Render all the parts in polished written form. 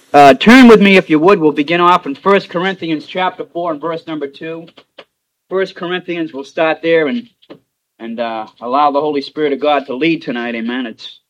Turn with me, if you would. We'll begin off in 1 Corinthians chapter 4 and verse number 2. 1 Corinthians, we'll start there and allow the Holy Spirit of God to lead tonight. Amen. It's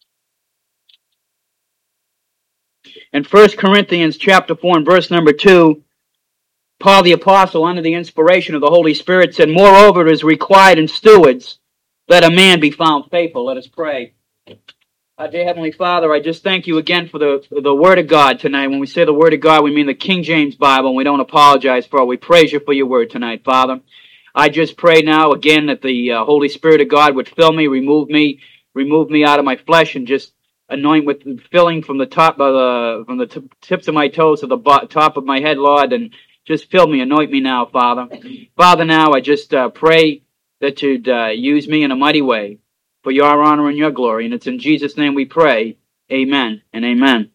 in 1 Corinthians chapter 4 and verse number 2, Paul the Apostle, under the inspiration of the Holy Spirit, said, "Moreover, it is required in stewards, let a man be found faithful." Let us pray. Dear Heavenly Father, I just thank you again for the Word of God tonight. When we say the Word of God, we mean the King James Bible, and we don't apologize for it. We praise you for your Word tonight, Father. I just pray now again that the Holy Spirit of God would fill me, remove me out of my flesh, and just anoint with filling from the top of the tips of my toes to the top of my head, Lord, and just fill me, anoint me now, Father. Father, now I just pray that you'd use me in a mighty way for your honor and your glory. And it's in Jesus' name we pray. Amen and amen.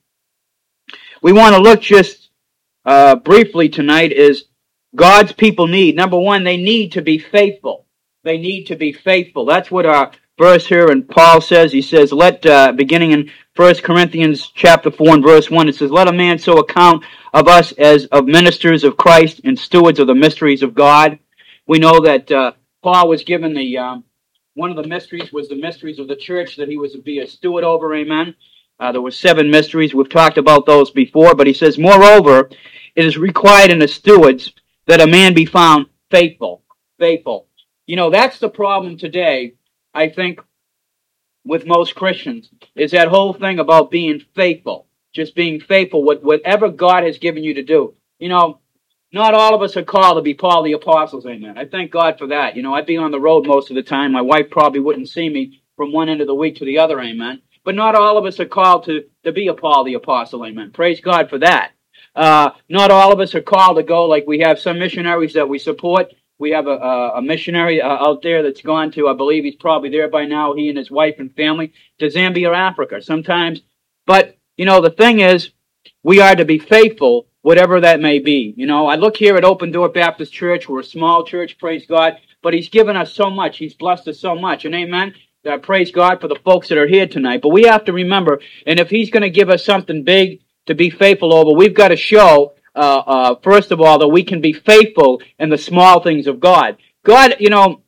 We want to look just briefly tonight is God's people need. Number one, they need to be faithful. They need to be faithful. That's what our verse here, and Paul says, he says, beginning in 1 Corinthians chapter 4 and verse 1, it says, "Let a man so account of us as of ministers of Christ and stewards of the mysteries of God." We know that Paul was given one of the mysteries was the mysteries of the church that he was to be a steward over, amen. There were 7 mysteries. We've talked about those before, but he says, "Moreover, it is required in the stewards that a man be found faithful." Faithful. You know, that's the problem today, I think, with most Christians, is that whole thing about being faithful. Just being faithful, whatever God has given you to do. You know, not all of us are called to be Paul the Apostle, amen. I thank God for that. You know, I'd be on the road most of the time. My wife probably wouldn't see me from one end of the week to the other, amen. But not all of us are called to be a Paul the Apostle, amen. Praise God for that. Not all of us are called to go, like we have some missionaries that we support. We have a missionary out there that's gone to, I believe he's probably there by now, he and his wife and family, to Zambia, Africa, sometimes. But, you know, the thing is, we are to be faithful, whatever that may be. You know, I look here at Open Door Baptist Church. We're a small church, praise God, but he's given us so much. He's blessed us so much, and amen. Praise God for the folks that are here tonight. But we have to remember, and if he's going to give us something big to be faithful over, we've got to show, first of all, that we can be faithful in the small things of God. God, you know,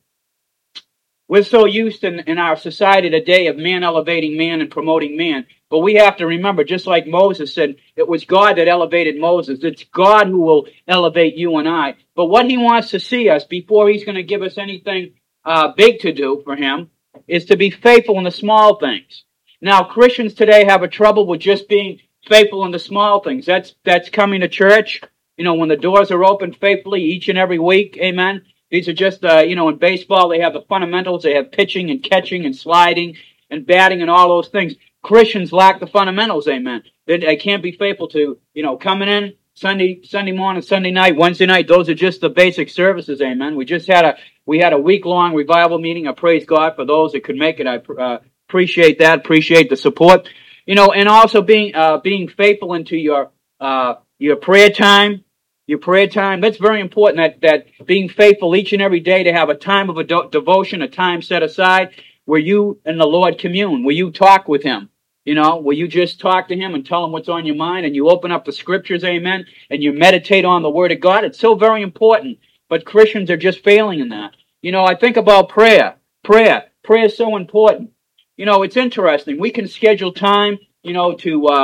we're so used in our society today of man elevating man and promoting man. But we have to remember, just like Moses said, it was God that elevated Moses. It's God who will elevate you and I. But what he wants to see us, before he's going to give us anything big to do for him, is to be faithful in the small things. Now, Christians today have a trouble with just being faithful in the small things. That's coming to church, you know, when the doors are open faithfully each and every week, amen. These are just, you know, in baseball they have the fundamentals. They have pitching and catching and sliding and batting and all those things. Christians lack the fundamentals, amen. They can't be faithful to, you know, coming in Sunday morning, Sunday night, Wednesday night. Those are just the basic services, amen. We had a week-long revival meeting. I praise God for those that could make it. I appreciate that, appreciate the support. You know, and also being faithful into your prayer time. Your prayer time, that's very important, that being faithful each and every day to have a time of a devotion, a time set aside where you and the Lord commune, where you talk with him, you know, where you just talk to him and tell him what's on your mind, and you open up the scriptures, amen, and you meditate on the Word of God. It's so very important, but Christians are just failing in that. You know, I think about prayer. Prayer is so important. You know, it's interesting. We can schedule time, you know,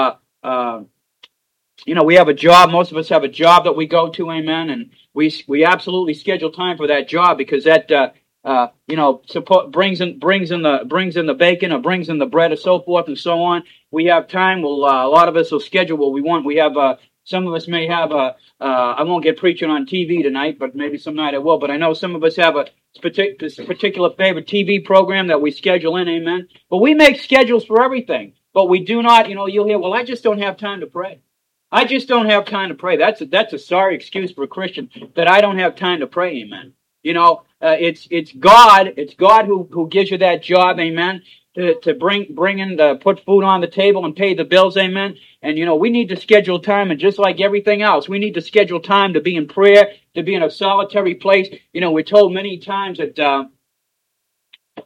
you know, we have a job. Most of us have a job that we go to, amen, and we absolutely schedule time for that job because that you know, brings in the bacon or brings in the bread and so forth and so on. We have time. Well, a lot of us will schedule what we want. We have some of us may have I won't get preaching on TV tonight, but maybe some night I will. But I know some of us have a particular favorite TV program that we schedule in, amen. But we make schedules for everything. But we do not, you know, you'll hear, well, I just don't have time to pray. I just don't have time to pray. That's a sorry excuse for a Christian, that I don't have time to pray, amen. You know, it's God who gives you that job, amen, to bring in put food on the table and pay the bills, amen. And you know, we need to schedule time, and just like everything else, we need to schedule time to be in prayer, to be in a solitary place. You know, we're told many times that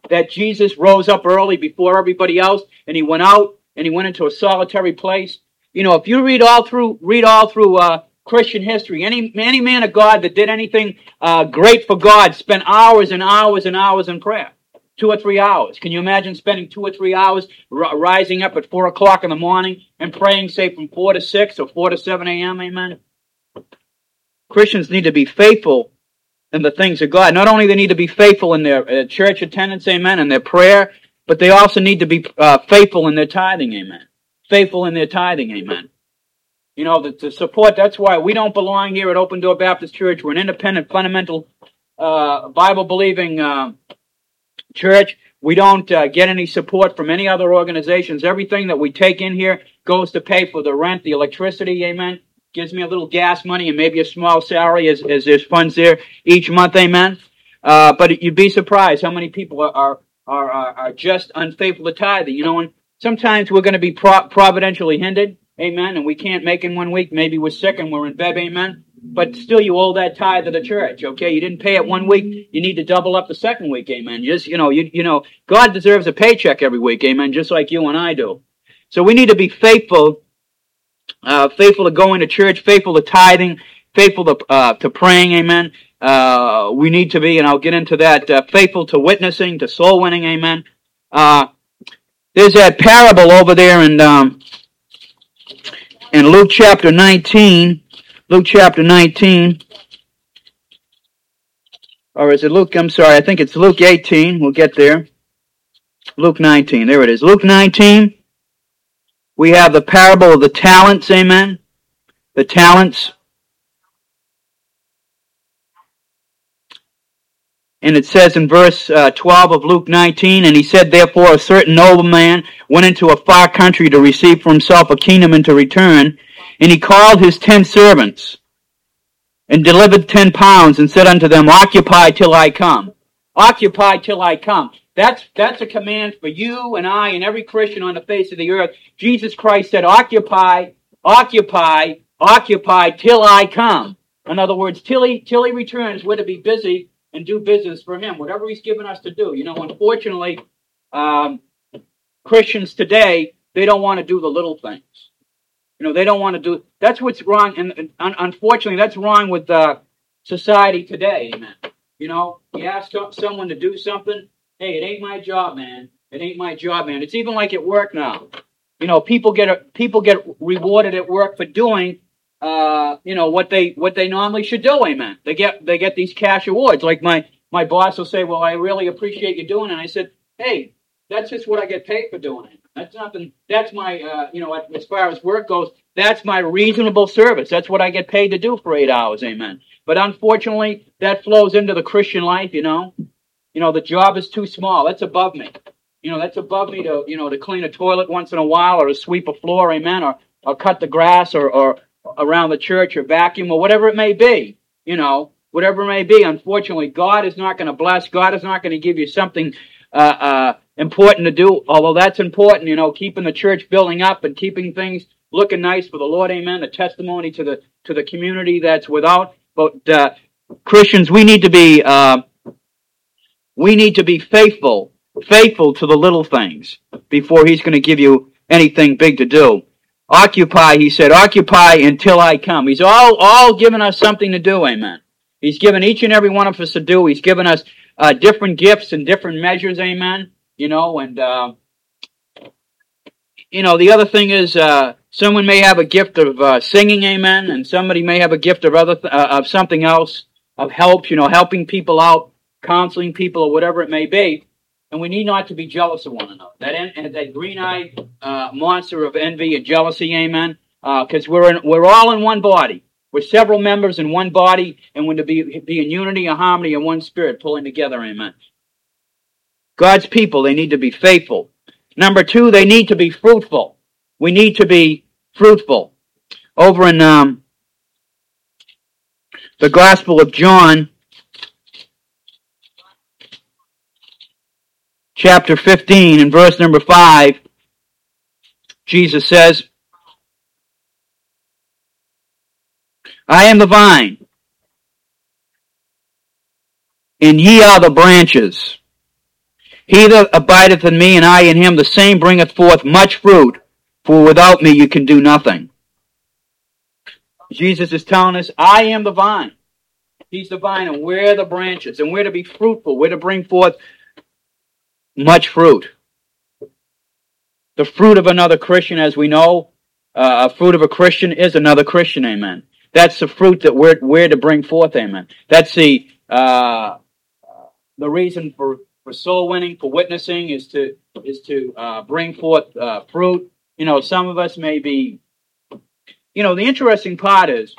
Jesus rose up early before everybody else, and he went out and he went into a solitary place. if you read all through Christian history, any man of God that did anything great for God spent hours and hours and hours in prayer. 2 or 3 hours. Can you imagine spending 2 or 3 hours rising up at 4 o'clock in the morning and praying, say, from 4 to 6 or 4 to 7 a.m.? Amen. Christians need to be faithful in the things of God. Not only they need to be faithful in their church attendance, amen, and their prayer, but they also need to be faithful in their tithing, amen. Faithful in their tithing, amen. To support, that's why we don't belong here at Open Door Baptist Church. We're an independent, fundamental, Bible-believing church. We don't get any support from any other organizations. Everything that we take in here goes to pay for the rent, the electricity, amen. Gives me a little gas money and maybe a small salary as there's funds there each month, amen. But you'd be surprised how many people are just unfaithful to tithing. And sometimes we're going to be providentially hindered, amen, and we can't make in 1 week. Maybe we're sick and we're in bed, amen. But still, you owe that tithe to the church, okay? You didn't pay it 1 week, you need to double up the second week, amen. Just, God deserves a paycheck every week, amen, just like you and I do. So we need to be faithful, faithful to going to church, faithful to tithing, faithful to praying, amen. We need to be, and I'll get into that, faithful to witnessing, to soul winning, amen. There's that parable over there in Luke chapter 19. Luke chapter 19. Or is it Luke? I'm sorry, I think it's Luke 18. We'll get there. Luke 19. There it is. Luke 19. We have the parable of the talents, amen. The talents. And it says in verse 12 of Luke 19, and he said, therefore, a certain nobleman went into a far country to receive for himself a kingdom and to return. And he called his 10 servants and delivered 10 pounds and said unto them, occupy till I come. Occupy till I come. That's a command for you and I and every Christian on the face of the earth. Jesus Christ said, occupy, occupy, occupy till I come. In other words, till he returns, we're to be busy and do business for him, whatever he's given us to do. Unfortunately, Christians today, they don't want to do the little things. They don't want to do, that's what's wrong, and unfortunately, that's wrong with society today, amen. You ask someone to do something, hey, it ain't my job, man. It ain't my job, man. It's even like at work now. People get rewarded at work for doing what they normally should do, amen. They get these cash awards. Like my boss will say, well, I really appreciate you doing it. And I said, hey, that's just what I get paid for doing it. That's nothing, that's my, as far as work goes, that's my reasonable service. That's what I get paid to do for 8 hours, amen. But unfortunately, that flows into the Christian life, the job is too small. That's above me. That's above me to clean a toilet once in a while or to sweep a floor, amen, or cut the grass or around the church or vacuum or whatever it may be, whatever it may be. Unfortunately, God is not going to bless. God is not going to give you something important to do, although that's important, keeping the church building up and keeping things looking nice for the Lord, amen, a testimony to the community that's without. But Christians, we need to be faithful to the little things before he's going to give you anything big to do. Occupy, he said, occupy until I come. He's all given us something to do, amen. He's given each and every one of us to do. He's given us different gifts and different measures, amen. The other thing is, someone may have a gift of singing, amen, and somebody may have a gift of of something else, of help, helping people out, counseling people, or whatever it may be. And we need not to be jealous of one another. That green-eyed monster of envy and jealousy, amen, because we're all in one body. We're several members in one body, and we're to be in unity and harmony in one spirit, pulling together, amen. God's people, they need to be faithful. Number 2, they need to be fruitful. We need to be fruitful. Over in the Gospel of John, chapter 15, and verse number 5, Jesus says, I am the vine, and ye are the branches. He that abideth in me, and I in him, the same bringeth forth much fruit, for without me you can do nothing. Jesus is telling us, I am the vine. He's the vine, and we're the branches. And we're to be fruitful. We're to bring forth much fruit. The fruit of another Christian, as we know, a fruit of a Christian is another Christian, amen. That's the fruit that we're to bring forth, amen. That's the reason for soul winning, for witnessing, is to bring forth fruit. You know, some of us may be, you know, the interesting part is,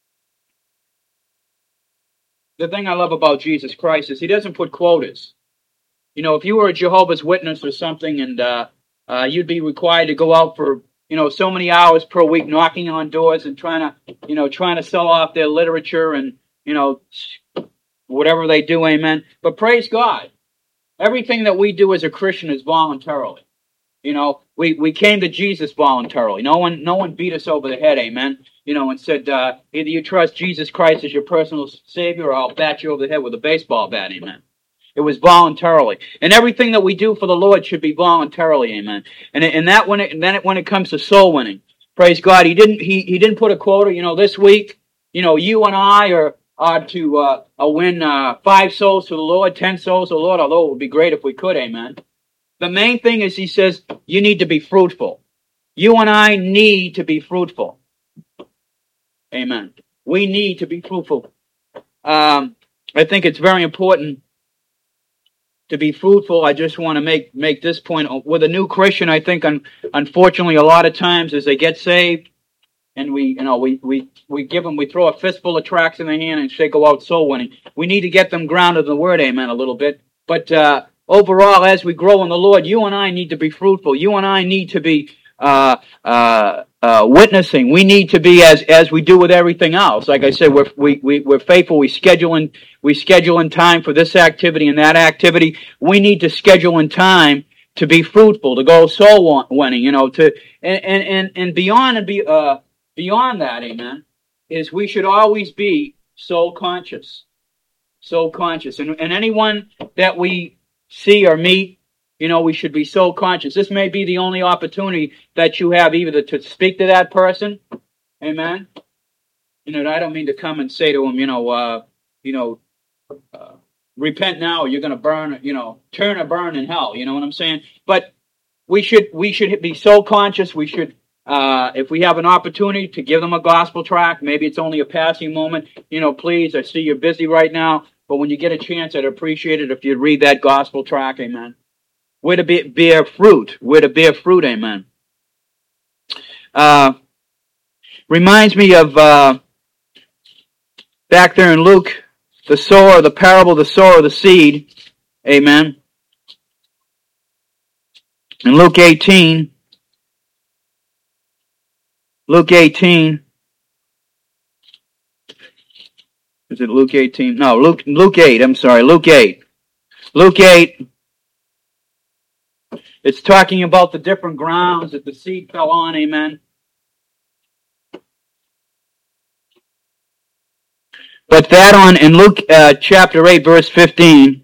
the thing I love about Jesus Christ is he doesn't put quotas. You know, if you were a Jehovah's Witness or something, and you'd be required to go out for, you know, so many hours per week knocking on doors and trying to sell off their literature and, you know, whatever they do, amen. But praise God, everything that we do as a Christian is voluntarily. You know, we came to Jesus voluntarily. No one beat us over the head, amen. You know, and said, either you trust Jesus Christ as your personal Savior, or I'll bat you over the head with a baseball bat, amen. It was voluntarily, and everything that we do for the Lord should be voluntarily, amen. And that when it comes to soul winning, praise God, he didn't put a quota. You know, this week, you know, you and I are to win 5 souls to the Lord, 10 souls to the Lord. Although it would be great if we could, amen. The main thing is, he says, you need to be fruitful. You and I need to be fruitful. Amen. We need to be fruitful. I think it's very important to be fruitful. I just want to make this point. With a new Christian, I think, unfortunately, a lot of times as they get saved, and we throw a fistful of tracts in their hand and say, go out soul winning. We need to get them grounded in the Word, amen, a little bit. But overall, as we grow in the Lord, you and I need to be fruitful. You and I need to be witnessing. We need to be, as we do with everything else. Like I said, we're faithful. We schedule in time for this activity and that activity. We need to schedule in time to be fruitful, to go soul winning. You know, and beyond that, amen, is we should always be soul conscious. Soul conscious. And anyone that we see or meet, you know, we should be soul conscious. This may be the only opportunity that you have either to speak to that person, amen. You know, I don't mean to come and say to him, repent now or you're going to burn, you know, turn or burn in hell. You know what I'm saying? But we should be soul conscious. We should, if we have an opportunity to give them a gospel tract, maybe it's only a passing moment. You know, please, I see you're busy right now, but when you get a chance, I'd appreciate it if you'd read that gospel tract, amen. We're to bear fruit. We're to bear fruit, amen. Reminds me of back there in Luke, the parable of the sower of the seed, amen. In Luke 18, is it Luke 18? No, Luke 8, I'm sorry, Luke 8. Luke 8, it's talking about the different grounds that the seed fell on, amen. But in Luke chapter 8, verse 15,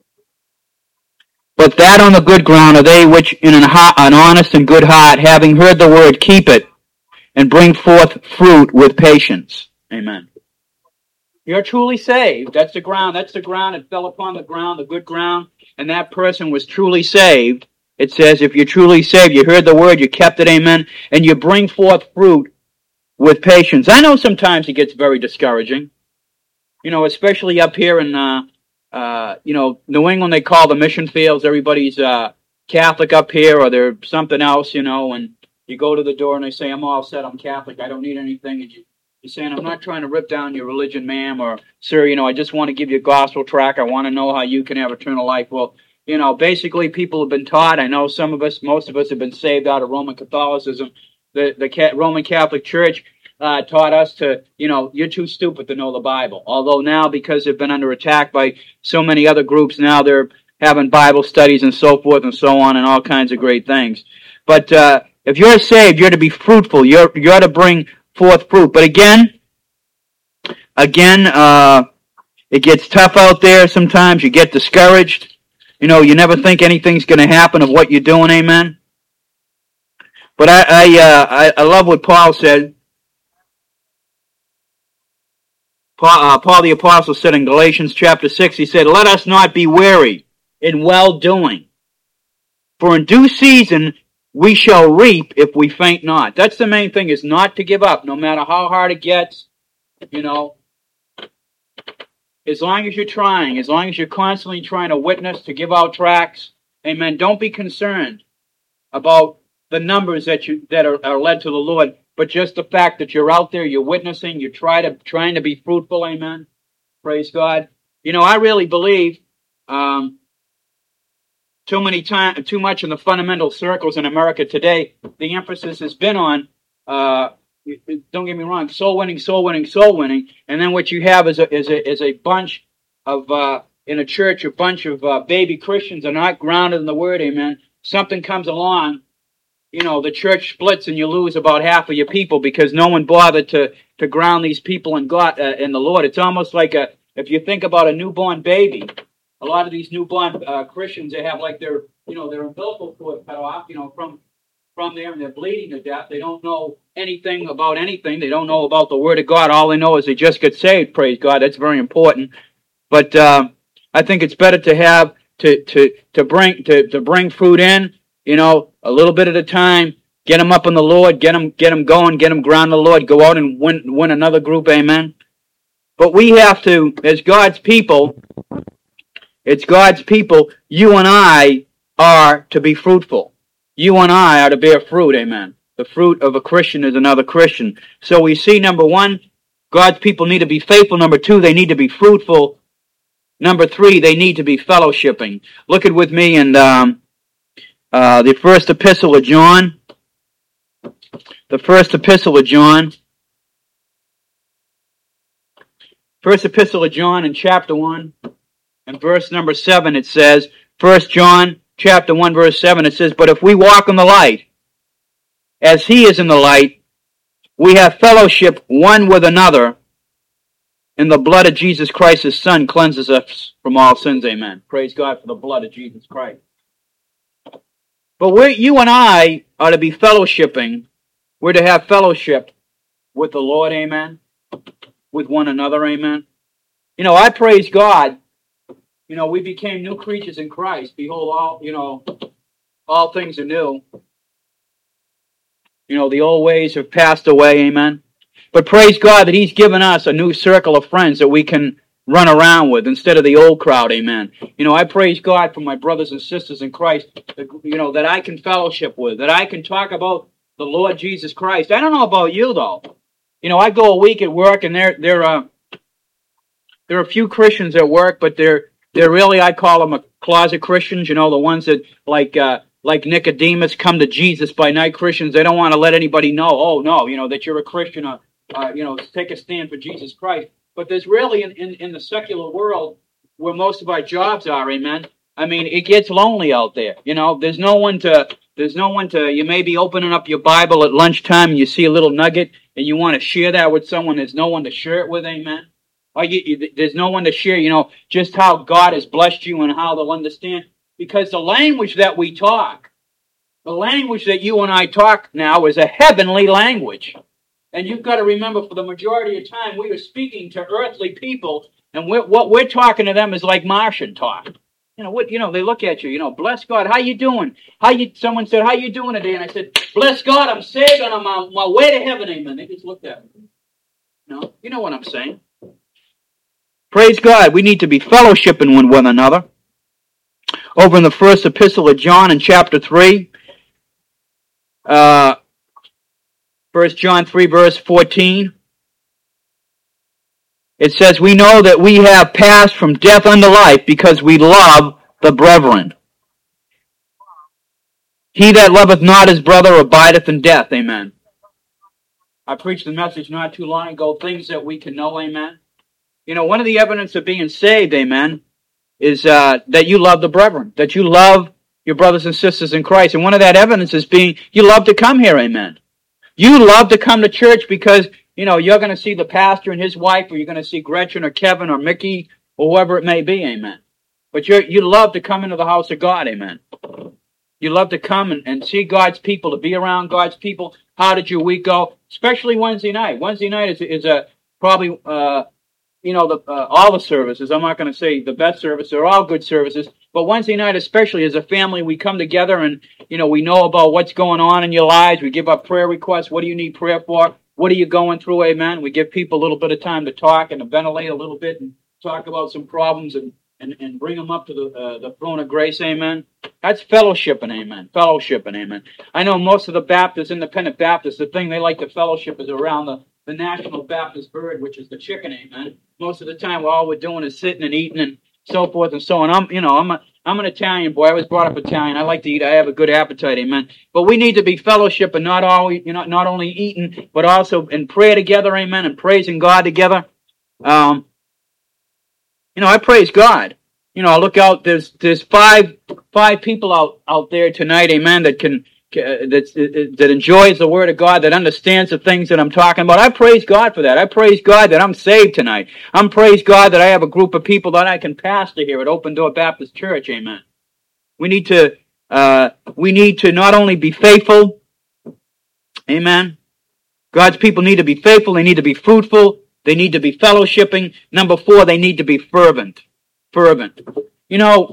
but that on the good ground are they which in an honest and good heart, having heard the word, keep it, and bring forth fruit with patience. Amen. You're truly saved. That's the ground. That's the ground. It fell upon the ground, the good ground, and that person was truly saved. It says, if you're truly saved, you heard the word, you kept it, amen, and you bring forth fruit with patience. I know sometimes it gets very discouraging, you know, especially up here in, New England, they call the mission fields. Everybody's Catholic up here, or they're something else, you know, and you go to the door and they say, I'm all set, I'm Catholic, I don't need anything, and you're saying, I'm not trying to rip down your religion, ma'am, or, sir, you know, I just want to give you a gospel tract, I want to know how you can have eternal life. Well, you know, basically people have been taught, I know most of us have been saved out of Roman Catholicism. The Roman Catholic Church taught us to, you know, you're too stupid to know the Bible. Although now, because they've been under attack by so many other groups, now they're having Bible studies and so forth and so on and all kinds of great things. But if you're saved, you're to be fruitful. You're to bring forth fruit. But again, it gets tough out there sometimes. You get discouraged. You know, you never think anything's going to happen of what you're doing, amen? But I love what Paul said. Paul the Apostle said in Galatians chapter 6, he said, "Let us not be weary in well-doing. For in due season we shall reap if we faint not." That's the main thing, is not to give up, no matter how hard it gets. You know, as long as you're trying, as long as you're constantly trying to witness, to give out tracts, amen, don't be concerned about the numbers that are led to the Lord, but just the fact that you're out there, you're witnessing, you're trying to be fruitful, amen. Praise God. You know, I really believe too much in the fundamental circles in America today, the emphasis has been on, don't get me wrong, soul winning, soul winning, soul winning, and then what you have is a bunch of in a church, a bunch of baby Christians are not grounded in the Word, amen. Something comes along, you know, the church splits and you lose about half of your people because no one bothered to ground these people in God, in the Lord. It's almost like if you think about a newborn baby. A lot of these newborn Christians, they have like their umbilical cord cut off, you know, from there, and they're bleeding to death. They don't know anything about anything. They don't know about the Word of God. All they know is they just get saved. Praise God. That's very important. But I think it's better to have to bring fruit in, you know, a little bit at a time. Get them up in the Lord. Get them going. Get them grounded in the Lord. Go out and win another group. Amen. But we have to, as God's people. It's God's people. You and I are to be fruitful. You and I are to bear fruit, amen. The fruit of a Christian is another Christian. So we see, number one, God's people need to be faithful. Number two, they need to be fruitful. Number three, they need to be fellowshipping. Look at with me in the first epistle of John. The first epistle of John. First epistle of John in chapter 1. In verse number 7 it says, 1 John chapter 1 verse 7, it says, "But if we walk in the light, as he is in the light, we have fellowship one with another, and the blood of Jesus Christ his Son cleanses us from all sins." Amen. Praise God for the blood of Jesus Christ. But you and I are to be fellowshipping. We're to have fellowship with the Lord, amen, with one another, amen. You know, I praise God. You know, we became new creatures in Christ. Behold, all things are new. You know, the old ways have passed away, amen. But praise God that he's given us a new circle of friends that we can run around with instead of the old crowd, amen. You know, I praise God for my brothers and sisters in Christ, that I can fellowship with, that I can talk about the Lord Jesus Christ. I don't know about you, though. You know, I go a week at work, and there are a few Christians at work, but they're really, I call them closet Christians, you know, the ones that, like Nicodemus, come to Jesus by night Christians. They don't want to let anybody know, oh, no, you know, that you're a Christian, take a stand for Jesus Christ. But there's really, in the secular world, where most of our jobs are, amen, I mean, it gets lonely out there, you know. There's no one to, you may be opening up your Bible at lunchtime and you see a little nugget and you want to share that with someone. There's no one to share it with, amen. Or there's no one to share, you know, just how God has blessed you and how they'll understand. Because the language that we talk, the language that you and I talk now is a heavenly language. And you've got to remember, for the majority of time, we are speaking to earthly people, and what we're talking to them is like Martian talk. You know, they look at you, you know, bless God, how you doing? Someone said, how you doing today? And I said, bless God, I'm saved and I'm on my way to heaven, amen. They just looked at me. No, you know what I'm saying. Praise God, we need to be fellowshipping with one another. Over in the first epistle of John in chapter 3, 1 John 3 verse 14, it says, "We know that we have passed from death unto life because we love the brethren. He that loveth not his brother abideth in death." Amen. I preached the message not too long ago, things that we can know, amen. You know, one of the evidence of being saved, amen, is that you love the brethren, that you love your brothers and sisters in Christ. And one of that evidence is you love to come here, amen. You love to come to church because, you know, you're going to see the pastor and his wife, or you're going to see Gretchen or Kevin or Mickey or whoever it may be, amen. But you love to come into the house of God, amen. You love to come and see God's people, to be around God's people. How did your week go? Especially Wednesday night. Wednesday night is probably all the services. I'm not going to say the best service. They're all good services. But Wednesday night, especially as a family, we come together and, we know about what's going on in your lives. We give up prayer requests. What do you need prayer for? What are you going through? Amen. We give people a little bit of time to talk and to ventilate a little bit and talk about some problems and bring them up to the throne of grace. Amen. That's fellowshipping. Amen. Fellowshipping. Amen. I know most of the Baptists, independent Baptists, the thing they like to fellowship is around the National Baptist bird, which is the chicken. Amen. Most of the time, all we're doing is sitting and eating and so forth and so on. I'm an Italian boy. I was brought up Italian. I like to eat. I have a good appetite. Amen. But we need to be fellowship and not only eating, but also in prayer together. Amen. And praising God together. I praise God. I look out. There's five people out there tonight. Amen. That enjoys the Word of God, that understands the things that I'm talking about. I praise God for that. I praise God that I'm saved tonight. I praise God that I have a group of people that I can pastor here at Open Door Baptist Church. Amen. We need to not only be faithful. Amen. God's people need to be faithful. They need to be fruitful. They need to be fellowshipping. Number 4, they need to be fervent. Fervent. You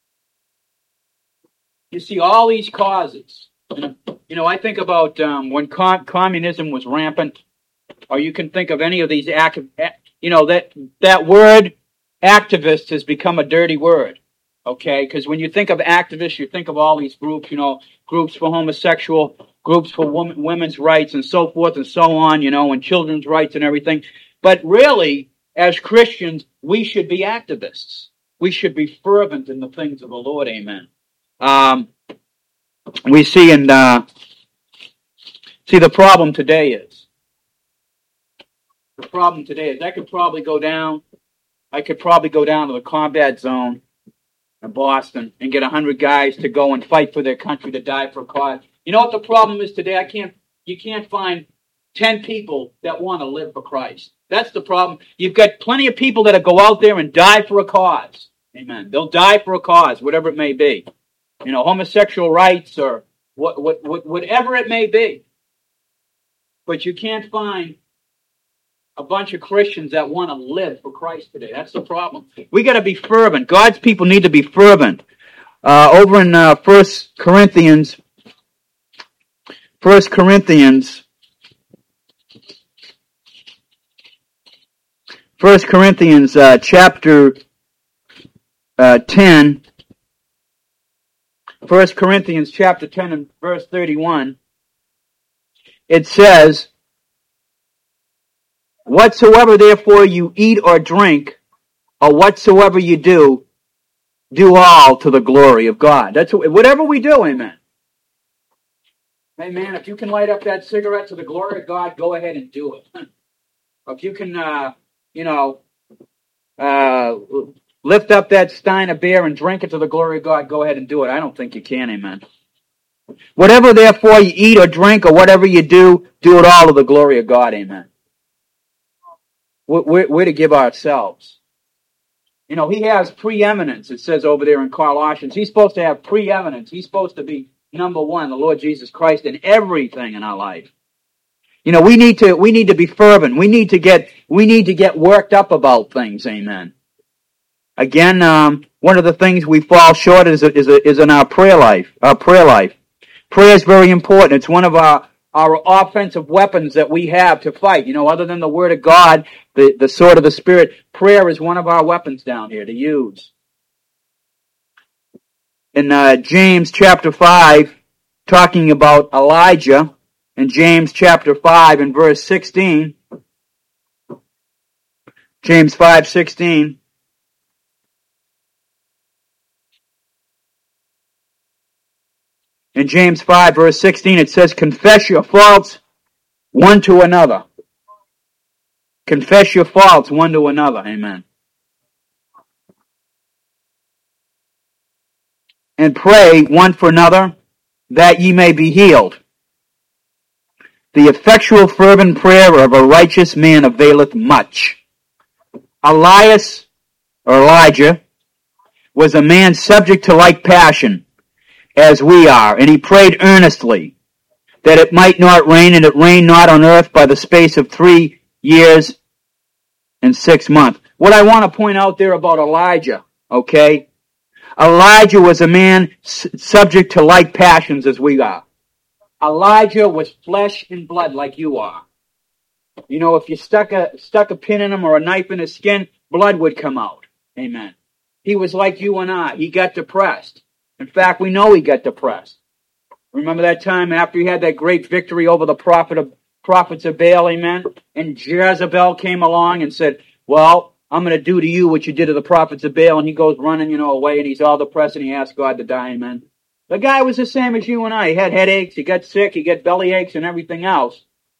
see all these causes. I think about when communism was rampant, or you can think of any of these that word activist has become a dirty word, okay? Because when you think of activists, you think of all these groups, groups for homosexual, groups for women's rights, and so forth and so on, and children's rights and everything. But really, as Christians, we should be activists. We should be fervent in the things of the Lord, amen. We see the problem today is I could probably go down to the combat zone in Boston and get 100 guys to go and fight for their country, to die for a cause. You know what the problem is today? You can't find 10 people that want to live for Christ. That's the problem. You've got plenty of people that go out there and die for a cause. Amen. They'll die for a cause, whatever it may be. Homosexual rights or whatever it may be. But you can't find a bunch of Christians that want to live for Christ today. That's the problem. We got to be fervent. God's people need to be fervent. Over in 1 Corinthians chapter 10. 1 Corinthians chapter 10 and verse 31, it says, "Whatsoever therefore you eat or drink, or whatsoever you do all to the glory of God." That's whatever we do, amen. Amen. If you can light up that cigarette to the glory of God, go ahead and do it. If you can, lift up that stein of beer and drink it to the glory of God, go ahead and do it. I don't think you can, amen. Whatever therefore you eat or drink or whatever you do it all to the glory of God, amen. We're to give ourselves. He has preeminence, it says over there in Colossians. He's supposed to have preeminence. He's supposed to be number 1, the Lord Jesus Christ, in everything in our life. We need to be fervent. We need to get worked up about things, amen. Again, one of the things we fall short is in our prayer life. Prayer is very important. It's one of our offensive weapons that we have to fight. Other than the Word of God, the sword of the Spirit, prayer is one of our weapons down here to use. In James chapter 5, talking about Elijah, in James chapter 5 and verse 16, James 5:16, in James 5 verse 16 it says, "Confess your faults one to another." Confess your faults one to another. Amen. "And pray one for another, that ye may be healed. The effectual fervent prayer of a righteous man availeth much." Elijah was a man subject to like passion as we are, and he prayed earnestly that it might not rain, and it rained not on earth by the space of 3 years and 6 months. What I want to point out there about Elijah, okay? Elijah was a man subject to like passions as we are. Elijah was flesh and blood like you are. You know, if you stuck a pin in him or a knife in his skin, blood would come out. Amen. He was like you and I. He got depressed. In fact, we know he got depressed. Remember that time after he had that great victory over the prophets of Baal, amen? And Jezebel came along and said, well, I'm going to do to you what you did to the prophets of Baal. And he goes running, away, and he's all depressed, and he asks God to die, amen? The guy was the same as you and I. He had headaches, he got sick, he got belly aches and everything else.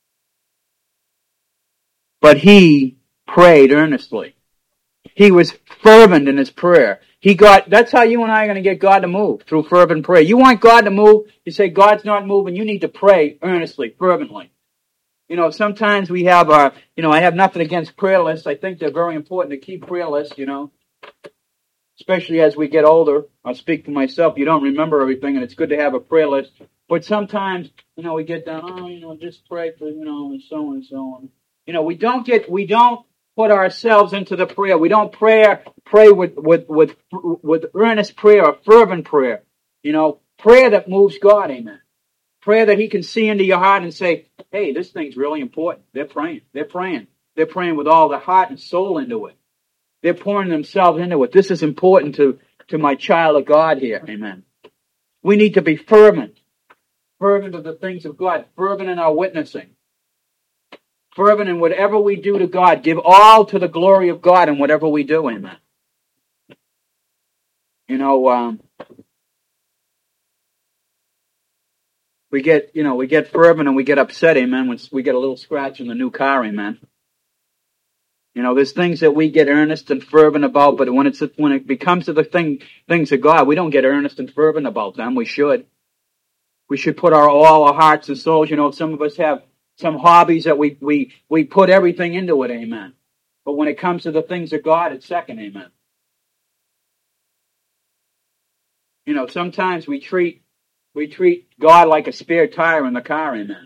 But he prayed earnestly. He was fervent in his prayer. That's how you and I are going to get God to move, through fervent prayer. You want God to move, you say God's not moving, you need to pray earnestly, fervently. Sometimes we have I have nothing against prayer lists. I think they're very important to keep prayer lists, especially as we get older. I'll speak for myself. You don't remember everything, and it's good to have a prayer list. But sometimes, we get down, just pray for, and so and so on. We don't put ourselves into the prayer. We don't pray with earnest prayer or fervent prayer. Prayer that moves God, amen. Prayer that he can see into your heart and say, hey, this thing's really important. They're praying. They're praying. They're praying with all their heart and soul into it. They're pouring themselves into it. This is important to my child of God here, amen. We need to be fervent. Fervent of the things of God. Fervent in our witnessing. Fervent in whatever we do to God. Give all to the glory of God in whatever we do, amen. We get fervent and we get upset, amen, when we get a little scratch in the new car, amen. There's things that we get earnest and fervent about, but when it becomes to the things of God, we don't get earnest and fervent about them. We should. We should put all our hearts and souls. Some of us have some hobbies that we put everything into it, amen. But when it comes to the things of God, it's second, amen. Sometimes we treat God like a spare tire in the car, amen.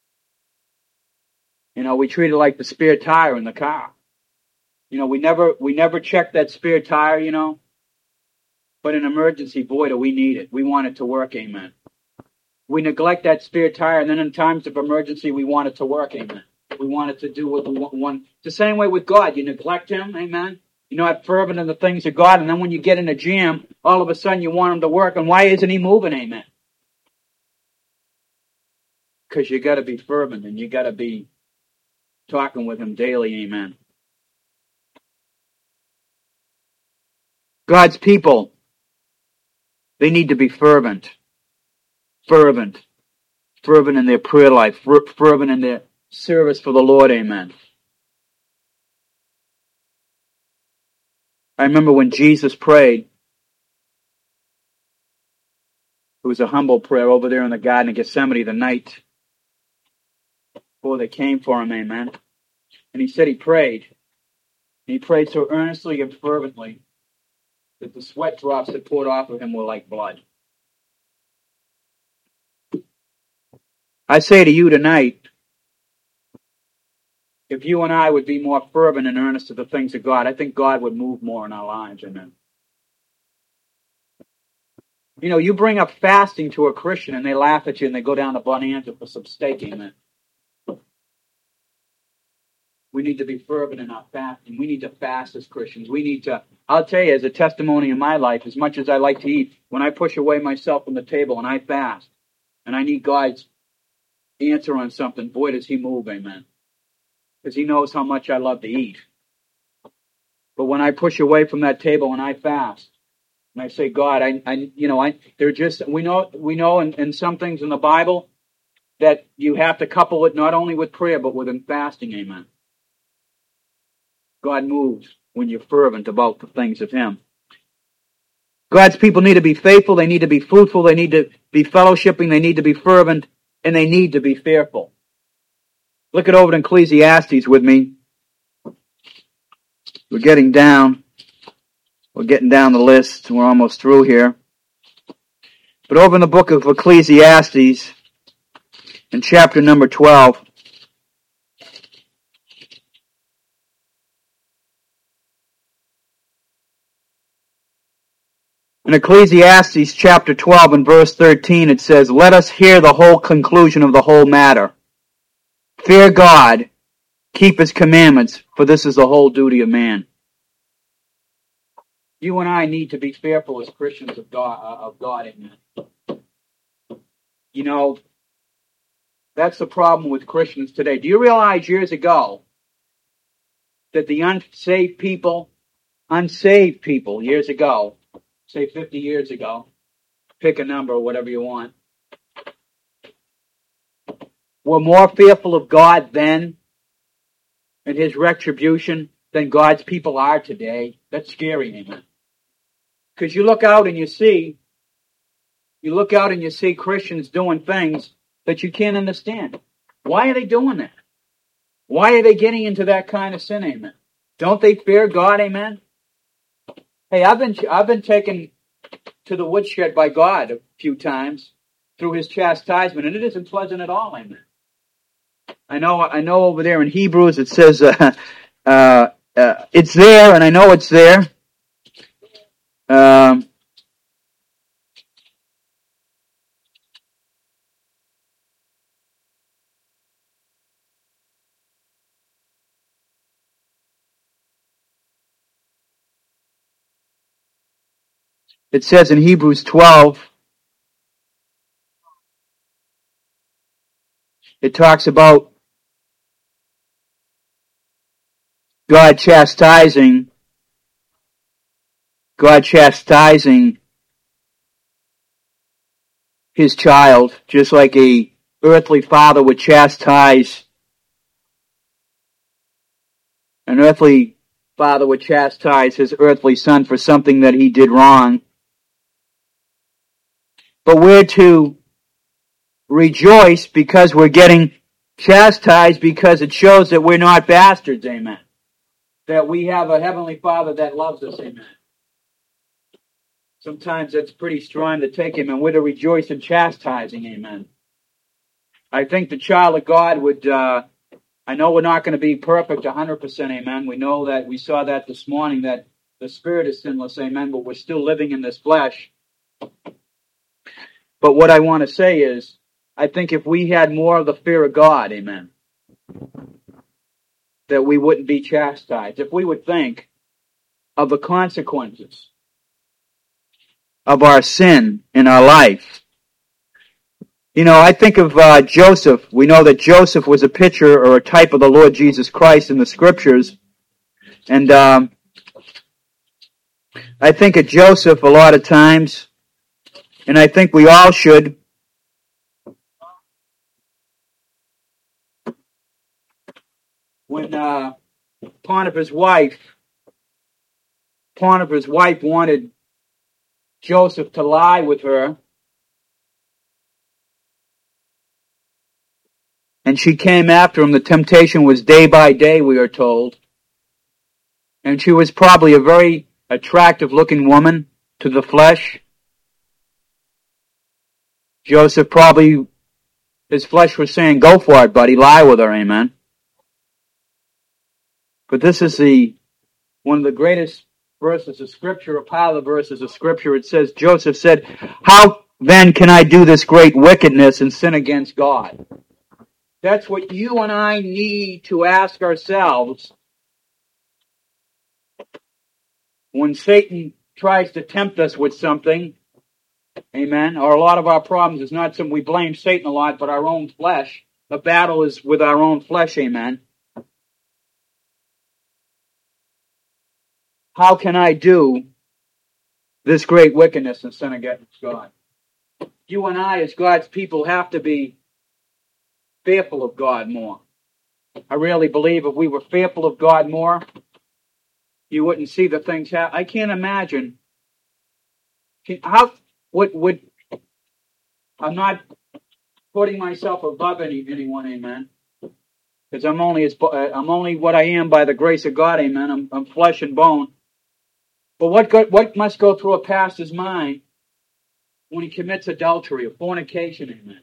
We treat it like the spare tire in the car. We never check that spare tire, but in emergency, boy, do we need it. We want it to work, amen. We neglect that spare tire, and then in times of emergency, we want it to work, amen. We want it to do what we want. It's the same way with God. You neglect him, amen. You're not fervent in the things of God, and then when you get in a jam, all of a sudden you want him to work, and why isn't he moving, amen? Because you got to be fervent, and you got to be talking with him daily, amen. God's people, they need to be fervent in their prayer life, fervent in their service for the Lord, amen. I remember when Jesus prayed, it was a humble prayer over there in the Garden of Gethsemane the night before they came for him, amen. And he said he prayed. And he prayed so earnestly and fervently that the sweat drops that poured off of him were like blood. I say to you tonight, if you and I would be more fervent and earnest of the things of God, I think God would move more in our lives, amen. You bring up fasting to a Christian and they laugh at you and they go down to Bonanza for some steak, amen. We need to be fervent in our fasting. We need to fast as Christians. I'll tell you, as a testimony in my life, as much as I like to eat, when I push away myself from the table and I fast, and I need God's answer on something, boy, does he move, amen. Because he knows how much I love to eat. But when I push away from that table and I fast, and I say, God, we know in some things in the Bible that you have to couple it not only with prayer, but with fasting, amen. God moves when you're fervent about the things of him. God's people need to be faithful, they need to be fruitful, they need to be fellowshipping, they need to be fervent, and they need to be fearful. Look it over in Ecclesiastes with me. We're getting down the list. We're almost through here. But over in the book of Ecclesiastes, in chapter number 12, In Ecclesiastes chapter 12 and verse 13 it says, "Let us hear the whole conclusion of the whole matter. Fear God, keep His commandments, for this is the whole duty of man." You and I need to be fearful as Christians of God, amen. You know, that's the problem with Christians today. Do you realize years ago that the unsaved people years ago, say 50 years ago, pick a number or whatever you want, were more fearful of God then and His retribution than God's people are today? That's scary, amen. Because you look out and you see Christians doing things that you can't understand. Why are they doing that? Why are they getting into that kind of sin, amen? Don't they fear God, amen? Hey, I've been taken to the woodshed by God a few times through His chastisement, and it isn't pleasant at all, amen. I know over there in Hebrews it says it's there, and I know it's there. It says in Hebrews 12, it talks about God chastising His child, just like a earthly father would chastise his earthly son for something that he did wrong. But we're to rejoice because we're getting chastised, because it shows that we're not bastards, amen. That we have a heavenly Father that loves us, amen. Sometimes that's pretty strong to take, amen. We're to rejoice in chastising, amen. I think the child of God would, I know we're not going to be perfect 100%, amen. We know that, we saw that this morning, that the spirit is sinless, amen, but we're still living in this flesh. But what I want to say is, I think if we had more of the fear of God, amen, that we wouldn't be chastised. If we would think of the consequences of our sin in our life. You know, I think of Joseph. We know that Joseph was a picture or a type of the Lord Jesus Christ in the Scriptures. And I think of Joseph a lot of times, and I think we all should. When Potiphar's wife wanted Joseph to lie with her, and she came after him. The temptation was day by day, we are told. And she was probably a very attractive looking woman to the flesh. Joseph probably, his flesh was saying, "Go for it, buddy, lie with her," amen. But this is one of the greatest verses of Scripture, a pile of verses of Scripture. It says, Joseph said, "How then can I do this great wickedness and sin against God?" That's what you and I need to ask ourselves when Satan tries to tempt us with something. Amen. Or a lot of our problems is not something we blame Satan a lot, but our own flesh. The battle is with our own flesh. Amen. How can I do this great wickedness and sin against God? You and I, as God's people, have to be fearful of God more. I really believe if we were fearful of God more, you wouldn't see the things happen. I can't imagine. I'm not putting myself above anyone, amen. Because I'm only what I am by the grace of God, amen. I'm flesh and bone. But what must go through a pastor's mind when he commits adultery or fornication, amen?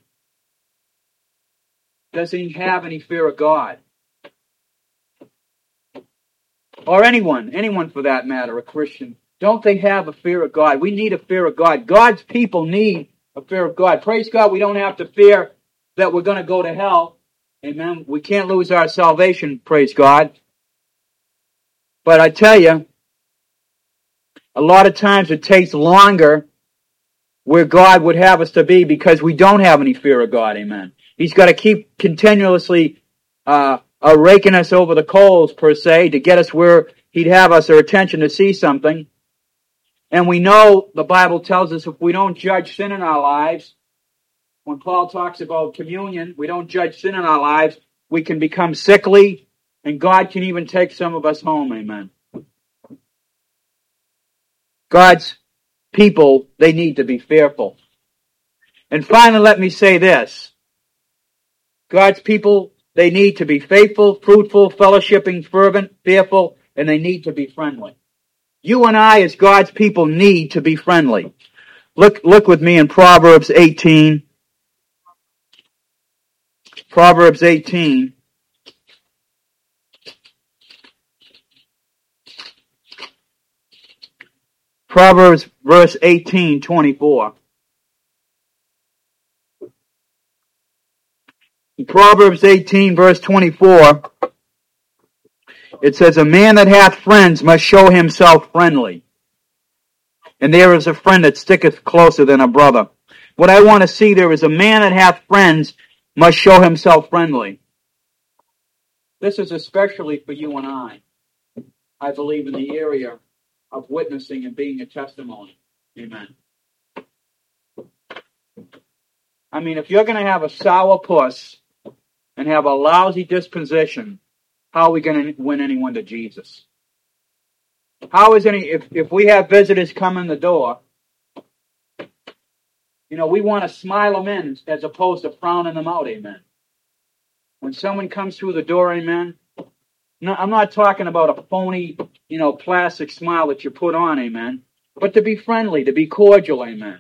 Does he have any fear of God? Or anyone for that matter, a Christian. Don't they have a fear of God? We need a fear of God. God's people need a fear of God. Praise God, we don't have to fear that we're going to go to hell. Amen. We can't lose our salvation, praise God. But I tell you, a lot of times it takes longer where God would have us to be because we don't have any fear of God. Amen. He's got to keep continuously raking us over the coals, per se, to get us where He'd have us our attention to see something. And we know the Bible tells us if we don't judge sin in our lives, when Paul talks about communion, we don't judge sin in our lives, we can become sickly, and God can even take some of us home. Amen. God's people, they need to be fearful. And finally, let me say this. God's people, they need to be faithful, fruitful, fellowshipping, fervent, fearful, and they need to be friendly. You and I, as God's people, need to be friendly. Look with me in Proverbs 18. Proverbs 18. Proverbs verse 18:24. In Proverbs 18 verse 24, it says, a man that hath friends must show himself friendly. And there is a friend that sticketh closer than a brother. What I want to see there is a man that hath friends must show himself friendly. This is especially for you and I believe, in the area of witnessing and being a testimony. Amen. I mean, if you're going to have a sourpuss and have a lousy disposition, how are we going to win anyone to Jesus? How is if we have visitors come in the door, we want to smile them in as opposed to frowning them out, amen. When someone comes through the door, amen, no, I'm not talking about a phony, plastic smile that you put on, amen, but to be friendly, to be cordial, amen.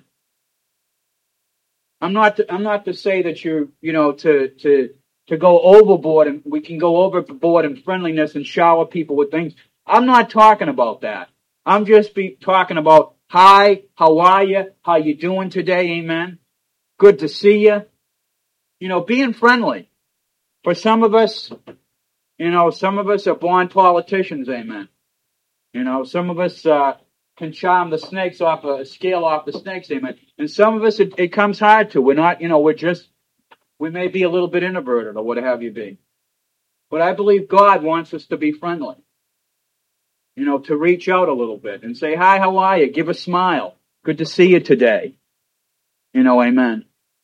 I'm not to say that you're, to go overboard, and we can go overboard in friendliness and shower people with things. I'm not talking about that. I'm just talking about, hi, how are you? How you doing today? Amen. Good to see you. Being friendly. For some of us, some of us are born politicians. Amen. Some of us can charm the snakes scale off the snakes. Amen. And some of us, it comes hard to. We're not, we may be a little bit introverted or what have you be. But I believe God wants us to be friendly. To reach out a little bit and say, hi, how are you? Give a smile. Good to see you today. Amen.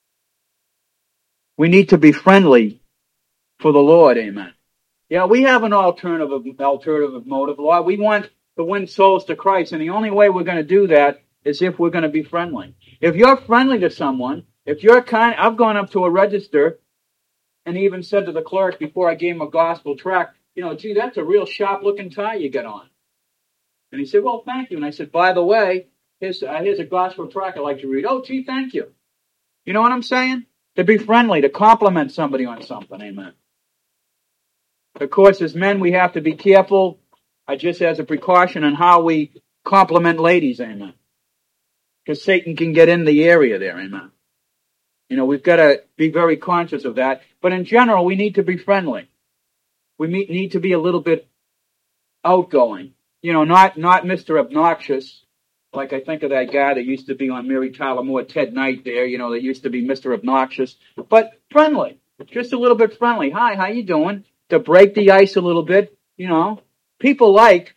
We need to be friendly for the Lord, amen. Yeah, we have an alternative motive, Lord. We want to win souls to Christ, and the only way we're going to do that is if we're going to be friendly. If you're friendly to someone, if you're kind, I've gone up to a register and even said to the clerk before I gave him a gospel tract, gee, that's a real sharp-looking tie you got on. And he said, well, thank you. And I said, by the way, here's a gospel tract I'd like to read. Oh, gee, thank you. You know what I'm saying? To be friendly, to compliment somebody on something, amen. Of course, as men, we have to be careful, just as a precaution, on how we compliment ladies, amen. Because Satan can get in the area there, amen. We've got to be very conscious of that. But in general, we need to be friendly. We need to be a little bit outgoing. Not Mr. Obnoxious, like I think of that guy that used to be on Mary Tyler Moore, Ted Knight there, that used to be Mr. Obnoxious. But friendly. Just a little bit friendly. Hi, how you doing? To break the ice a little bit, People like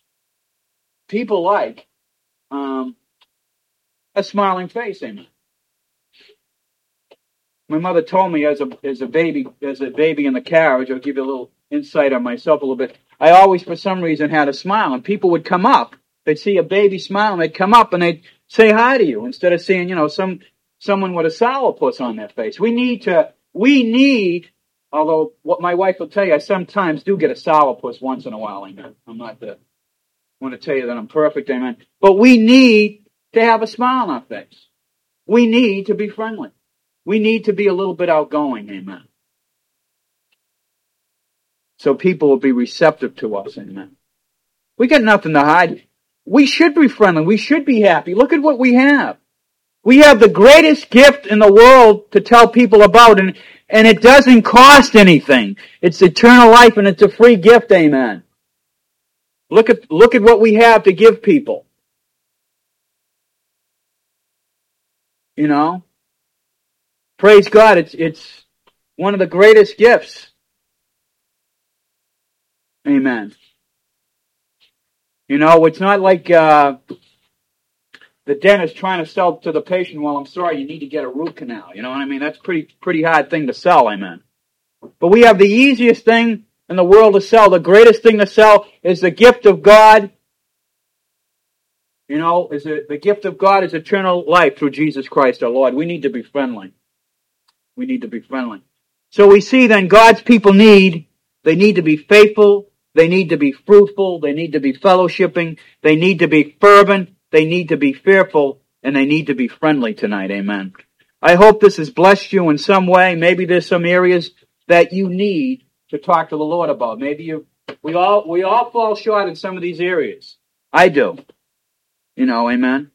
a smiling face, amen. My mother told me as a baby in the carriage, I'll give you a little insight on myself a little bit. I always, for some reason, had a smile, and people would come up. They'd see a baby smile, and they'd come up and they'd say hi to you instead of seeing, someone with a sourpuss on their face. We need, although what my wife will tell you, I sometimes do get a sourpuss once in a while, amen. I'm not want to tell you that I'm perfect, amen. But we need to have a smile on our face. We need to be friendly. We need to be a little bit outgoing, amen. So people will be receptive to us, amen. We got nothing to hide. we should be friendly. We should be happy. Look at what we have. We have the greatest gift in the world to tell people about, and it doesn't cost anything. It's eternal life, and it's a free gift, amen. Look at what we have to give people. You know? Praise God, it's one of the greatest gifts. Amen. You know, it's not like the dentist trying to sell to the patient, well, I'm sorry, you need to get a root canal. You know what I mean? That's pretty hard thing to sell, amen. But we have the easiest thing in the world to sell. The greatest thing to sell is the gift of God. You know, the gift of God is eternal life through Jesus Christ our Lord. We need to be friendly. We need to be friendly. So we see then God's people they need to be faithful, they need to be fruitful, they need to be fellowshipping, they need to be fervent, they need to be fearful, and they need to be friendly tonight. Amen. I hope this has blessed you in some way. Maybe there's some areas that you need to talk to the Lord about. Maybe we all fall short in some of these areas. I do. You know, amen.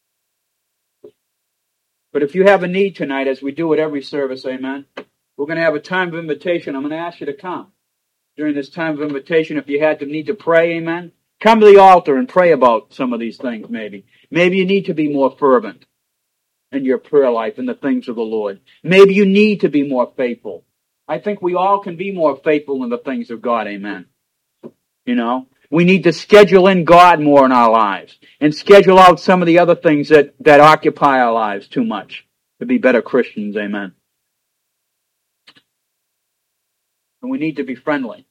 But if you have a need tonight, as we do at every service, amen, we're going to have a time of invitation. I'm going to ask you to come during this time of invitation. If you had the need to pray, amen, come to the altar and pray about some of these things maybe. Maybe you need to be more fervent in your prayer life in the things of the Lord. Maybe you need to be more faithful. I think we all can be more faithful in the things of God, amen. You know, we need to schedule in God more in our lives and schedule out some of the other things that occupy our lives too much to be better Christians, amen. And we need to be friendly.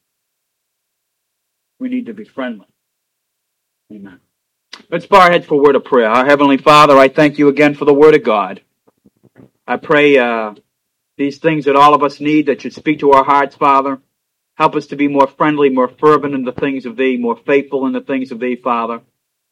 We need to be friendly. Amen. Let's bow our heads for a word of prayer. Our Heavenly Father, I thank you again for the Word of God. I pray these things that all of us need, that you speak to our hearts, Father. Help us to be more friendly, more fervent in the things of Thee, more faithful in the things of Thee, Father.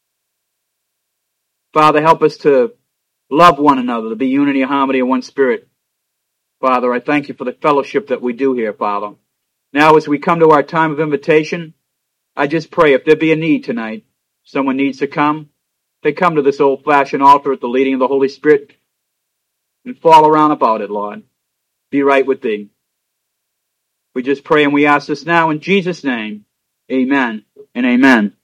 Father, help us to love one another, to be unity and harmony in one spirit. Father, I thank you for the fellowship that we do here, Father. Now, as we come to our time of invitation, I just pray if there be a need tonight, someone needs to come, they come to this old-fashioned altar at the leading of the Holy Spirit and fall around about it, Lord. Be right with Thee. We just pray and we ask this now in Jesus' name. Amen and amen.